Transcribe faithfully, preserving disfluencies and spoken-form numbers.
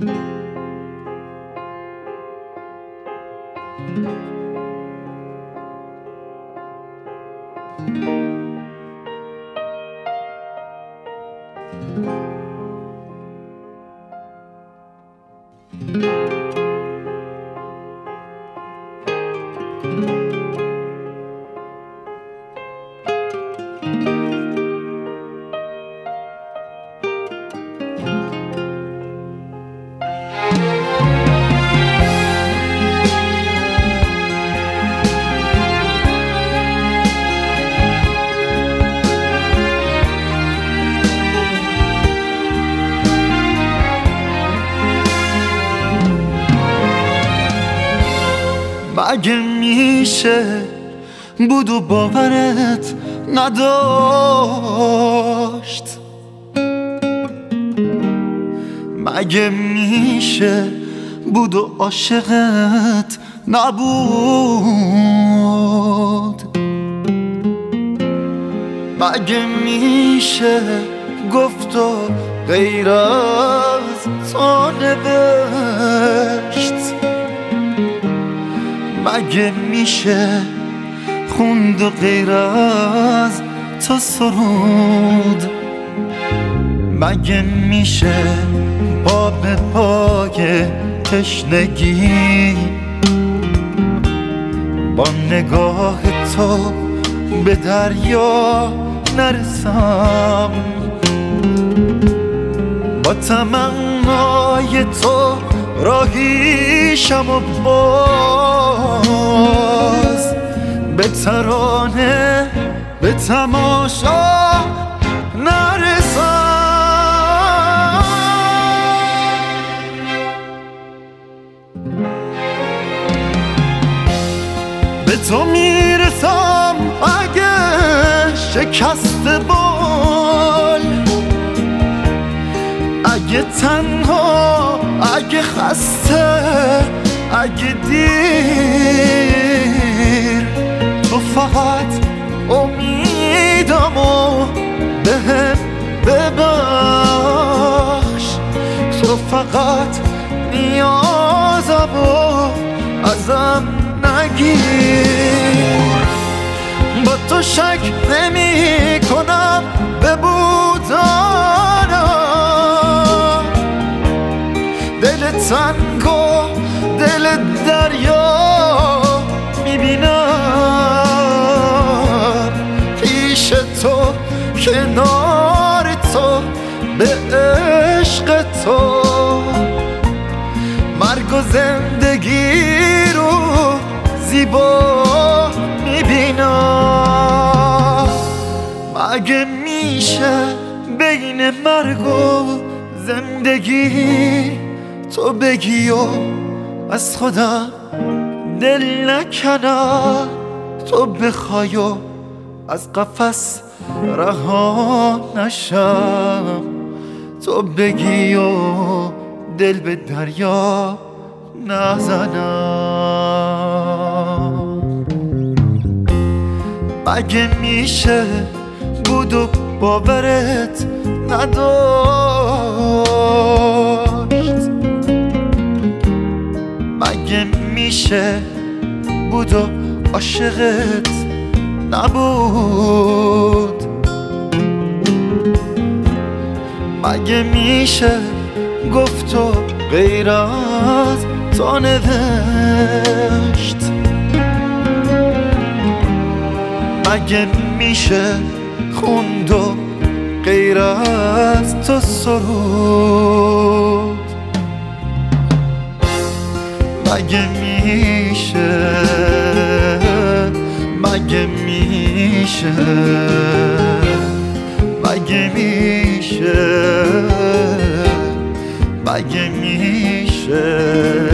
مگه میشه بود و باورت نداشت؟ مگه میشه بود و عاشقت نبود؟ مگه میشه گفت و غیر از تو نوشت؟ مگه میشه خوند و غیر از تو سرود؟ مگه میشه با به پای تشنگی با نگاه تو به دریا نرسم؟ با تمنای تو راهیشم و باز به ترانه به تماشا نرسم. به تو میرسم اگه شکست بال، اگه تنها، اگه خسته، اگه دیر، تو فقط امیدمو بهم ببخش، تو فقط نیازمو ازم نگیر. با تو شک نمی کنم به بودنم، دل تنگ و دل دریا میبینم پیش تو، کنار تو، به عشق تو مرگ و زندگی رو زیبا میبینم. مگه میشه بین مرگ و زندگی تو بگی و از خودم دل نکنم، تو بخوای و از قفس رها نشم، تو بگی و دل به دریا نزنم؟ مگه میشه بود و باورت نداشت؟ مگه میشه بود و عاشقت نبود؟ مگه میشه گفت و غیر از تو نوشت؟ مگه میشه خوند و غیر از تو سرود؟ مگه میشه، مگه میشه، مگه میشه، مگه میشه